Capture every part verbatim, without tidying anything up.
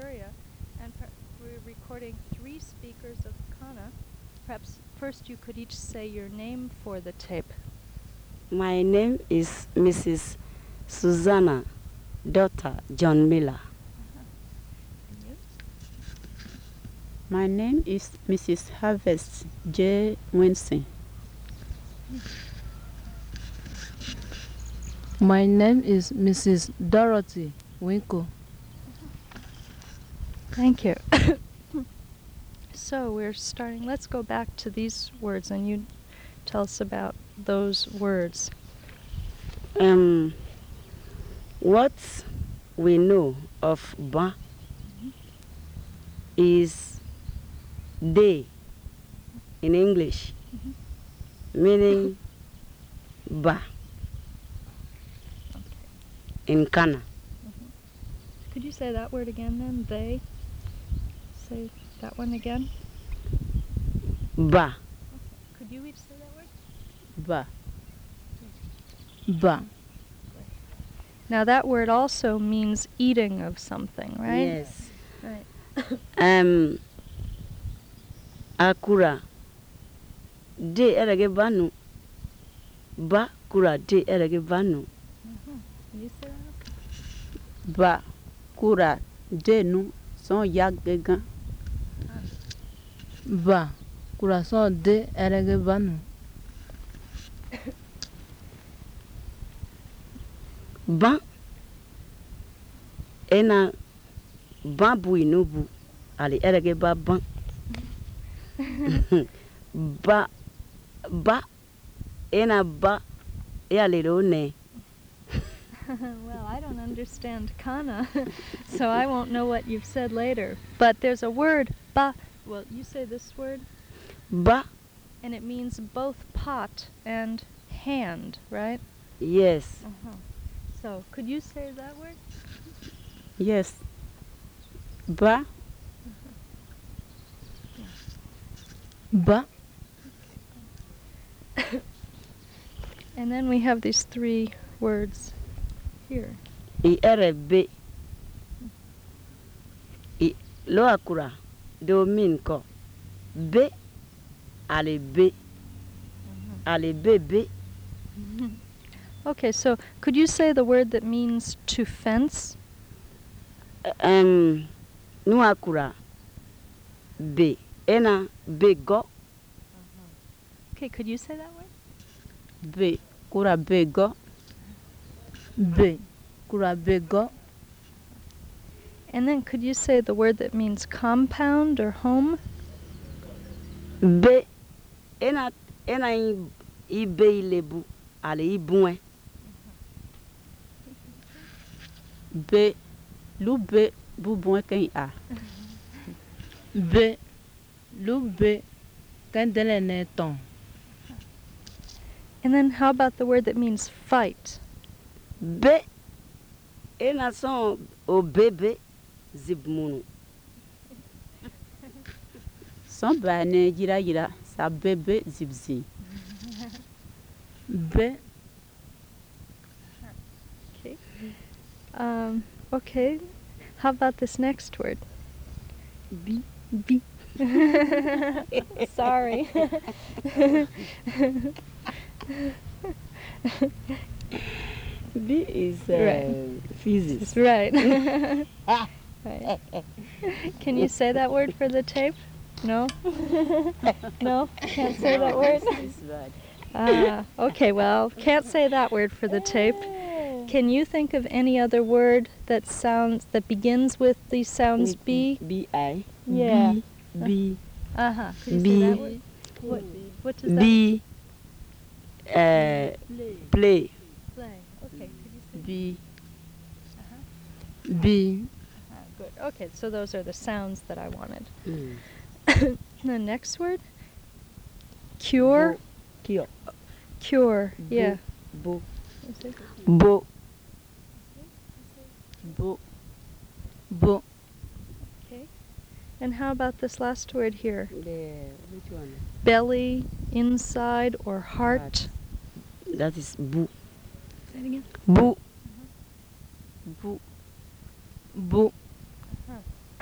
Nigeria, and we're recording three speakers of Kana. Perhaps first you could each say your name for the tape. My name is Missus Susanna, daughter John Miller. Uh-huh. And you? My name is Missus Harvest J. Winston. My name is Missus Dorothy Winkle. Thank you. So we're starting. Let's go back to these words, and you tell us about those words. Um, what we know of ba is day in English, Mhm. meaning ba Okay. in Kana. Mhm. Could you say that word again then? They? Say that one again. Ba. Okay. Could you each say that word? Ba. Ba. Now that word also means eating of something, right? Yes. Right. Um, akura de erege banu. Ba kura de erege banu. Mhm. Can you say that? Ba. Kura. Denu. Son yak gegan. Ba. Coração de Eregebanu. Ban ena ban bu inubu ali erege ba ban. ba ba ena ba yalero ne. Well, I don't understand Kana, so I won't know what you've said later. But there's a word, ba. Well, you say this word, Ba. and it means both pot and hand, right? Yes. Uh-huh. So, could you say that word? Yes. Ba. Ba. And then we have these three words here. I ere be. I lo akura do min ko. Be ale be. Ale be be. Okay, so could you say the word that means to fence? Um, nu akura be ena be go. Okay, could you say that word? Be. Kura be go. Be. Kurabego. And then could you say the word that means compound or home? Be ena ena i, i be ilebu ale i buen. Be. Lu be. Bu bon ken a. Be. Lu be. Kendele neton. And then how about the word that means fight? Be ena son o bebe zibmunu. Son ba ne jira jira. Sa bebe zibzi. Be. Okay. Um, okay. How about this next word? Bi. Bi. Sorry. B is uh, Right. physics. Right. Right. Can you say that word for the tape? No? No? Can't say that word? Ah, okay, well, can't say that word for the tape. Can you think of any other word that sounds that begins with these sounds B? B I. Yeah. B. Uh-huh. Could you B. say that word? What, what does that B. Uh, play. play? Okay, could you say Be. Uh-huh. Be. Uh-huh, good. Okay, so those are the sounds that I wanted. Mm. The next word? Cure? Cure. Cure, yeah. Bo. Is it? Bo. Bo. Bo. Okay. And how about this last word here? The, which one? Belly, inside, or heart? Heart. That is bu. Say it again. Bu. Bu. Bo.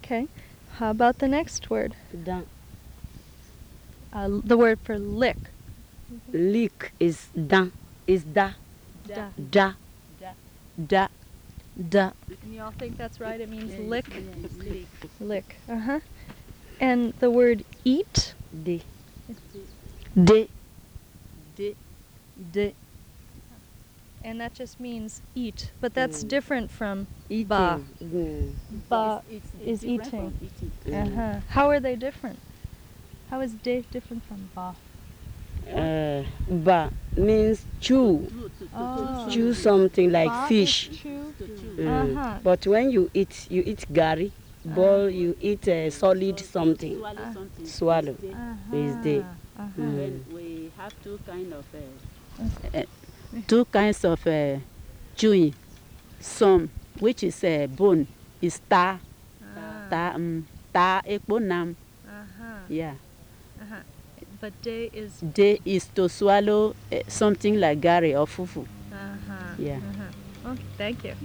Okay. How about the next word? Da. Uh, l- the word for lick. Lick is da. Is da. Da. Da. Da. Da. And you all think that's right? It means lick? Lick. Uh-huh. And the word eat? De. De. De. De. And that just means eat. But that's Mm. different from Eating. ba. Mm. Ba It's, is different eating. from eating. Mm. Uh-huh. How are they different? How is de different from ba? Uh, ba means chew. To- to- to- Oh. Chew something like Ba is fish. chew. to chew. Mm. Uh-huh. But when you eat, you eat gari. Boil, you eat a solid something. Swallow Ah. something. Swallow. is de. Uh-huh. Is de. Uh-huh. Mm. Then we have two kind of uh, uh, two kinds of uh, chewing. Some which is uh, bone is ta Ah. ta um, ta ekponam. Uh-huh. Yeah. Uh-huh. But de is De is to swallow uh, something like gari or fufu. uh-huh. Yeah. Uh-huh. Okay, thank you.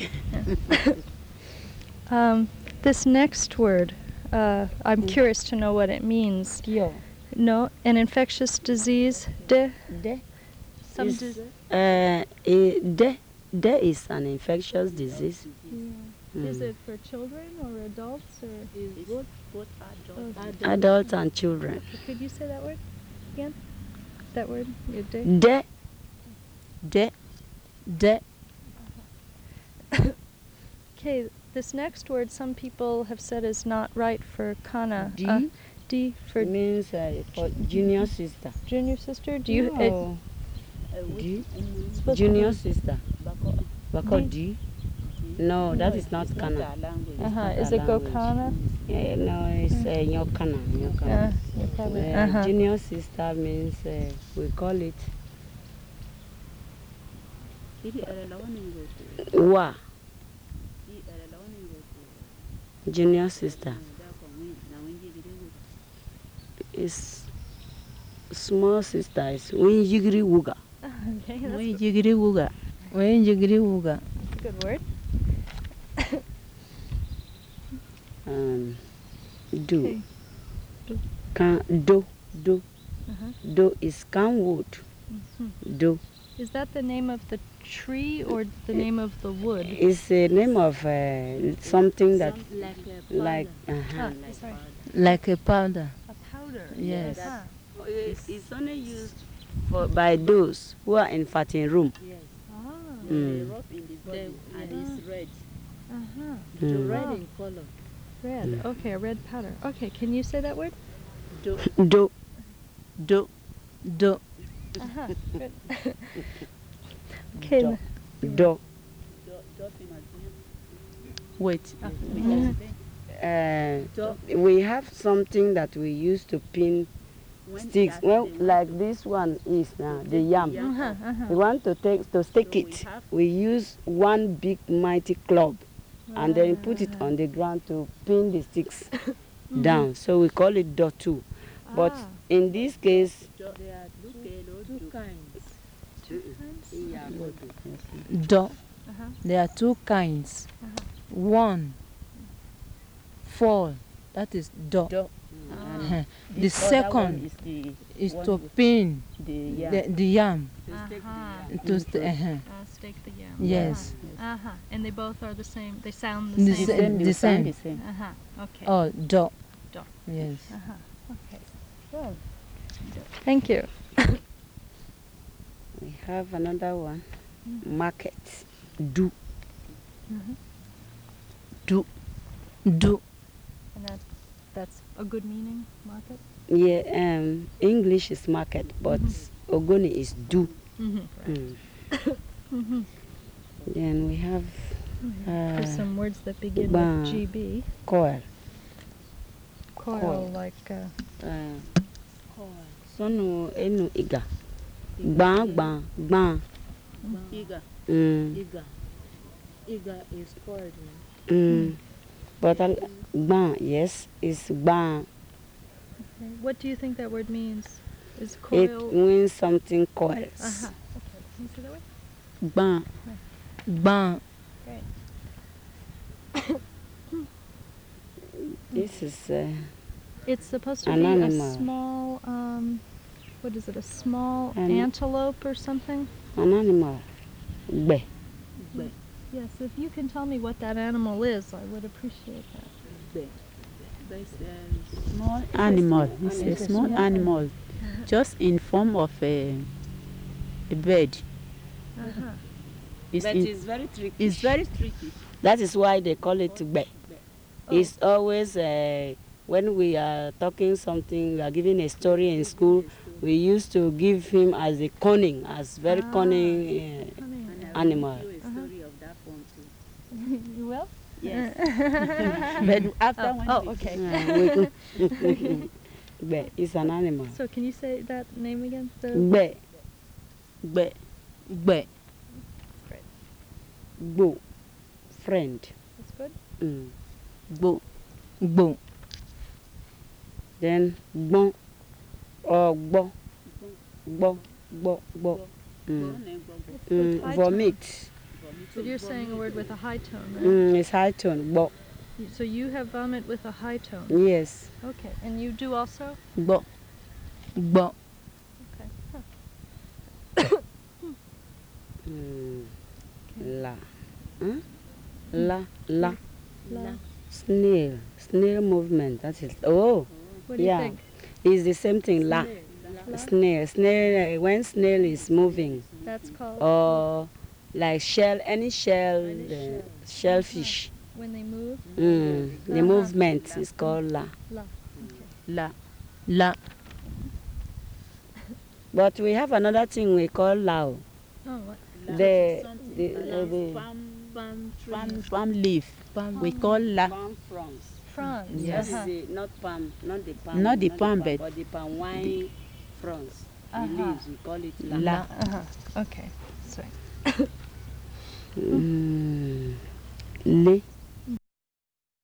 um, this next word, uh, I'm curious to know what it means. Cure. No, an infectious disease. De. De. Some is, dis- uh, eh, de. De is an infectious disease. Is Mm. it for children or adults or? It's both, both adult, Oh. adult. Adults and children. Could you say that word again? That word, your de. De. De. De. Okay, this next word, some people have said is not right for kana. D. Uh, D for means uh, for junior sister. junior sister. Do you? No. Uh, which- D. mm, supposed to Junior be- sister. Bako- Bako D. D. No, that is not it's kana. our language. Uh huh. not Is a it language. gokana? Eh, no, it's uh, nyokana. Uh, Nyokana. you're probably- Uh, uh-huh. Junior sister means uh, we call it Ili erela wani ngoto. wa. I erela wani ngoto. Junior sister. Dako wi- na wingi gidego. Is small sister is winjigiri wuga. Okay, that's Mwi a jigiri wuga. Wenjigiri wuga. good word. Um, do. Okay. Do. Can do do Uh-huh. do is can wood. Mhm. Do Is that the name of the tree or the name of the wood? is the name of uh, something that Some like a like powder. uh-huh. Ah, Like sorry. powder. Like a powder. A powder. Yes. Uh-huh. It's, it's only used for by those who are in fatting room. Yes. Ah. They Mm. rub in the body and it's red. Uh-huh. Mm. Red Ah. in color. Red. Mm. Okay, a red powder. Okay, can you say that word? Do. Do Do. Do. Uh-huh. Good. Okay. Do. the- do. Wait. Ah. Because Uh, Do. we have something that we use to pin when sticks. that's Well, the one like to- this one is now the yam. yam. Uh-huh, We uh-huh. want to take to stick So we it. have- We use one big mighty club and then put it Ah. on the ground to pin the sticks down. So we call it dotu. But Ah. in this case, Do- There are two kelo, two kinds. Do. Uh-huh. There are two kinds. Uh-huh. One. Fall. That is do. Do. Ah. The This other second one is the is one to with pin the yam. the, the yam. Uh-huh. To st- uh-huh. Uh, stake the yam. Yes. Uh-huh. Uh-huh. And they both are the same. They sound The the The same. sa- same, the you sound same. the same. Uh-huh. Okay. Oh, do. Do. Yes. Uh-huh. Okay. Good. Thank you. we have another one. Market. Do. Mhm. Do. Do. And that, that's a good meaning, market? Yeah, um, English is market, but Ogoni is do. Mm-hmm. Mm. Mm-hmm. Then we have There's uh, some words that begin ba- with G B. coil. Coil, coil. like, uh, Uh, Sonu enu iga. Gban gban gban. Iga. Mm. Iga. Iga is coiled. Mm. But uh, gban, yes, is gban. okay. What do you think that word means? Is It coil? means something coils. Uh-huh. Okay. Can you say that word? Ban. Ban. Great. This is uh, It's supposed to An be animal. a small, um, what is it, a small An- antelope or something? an animal. Gbe. Yes, if you can tell me what that animal is, I would appreciate that. Small animal. It's a small small animal, just in form of a, a bird. Uh-huh. It's, But in- it's very tricky. it's very tricky. That is why they call it Gbe. Oh. It's always uh, when we are talking something, we are giving a story in school, we used to give him as a cunning, as very Ah. cunning uh, Funny. animal. You will? Yes. But after Oh, when oh, we- okay. Uh, we- Gbe is an animal. So can you say that name again? The Gbe, Gbe. Gbe. Great. Gbo, friend. That's good. Mm. Gbo. Gbo. Then gbon or gbo, gbo, gbo, gbo. Mm. With Mm. high Vomit. tone. But you're saying a word with a high tone, right? Mm. It's high tone. Gbo. You- So you have vomit with a high tone. Yes. Okay. And you do also? Gbo. Gbo. Okay. Huh. Mm. La. Huh? La. La. La. Snail. Snail movement. That is. Oh. What do you Yeah. think? It's the same thing. La. La? Snail. Snail. Uh, when snail is moving, That's called or like shell, any shell, uh, shellfish. when they move. Mm. The Uh-huh. movement is called la. La. Okay. La. La. But we have another thing we call lao. Oh, what? The the, uh, the Palm, palm leaf. We call la. palm fronds. Fronds. Yes. Uh-huh. The, not palm, not the palm. Not the palm, but- but the palm wine fronds. Uh-huh. The leaves, we call it la. La. Uh-huh. Okay. Sorry. Mm. Le.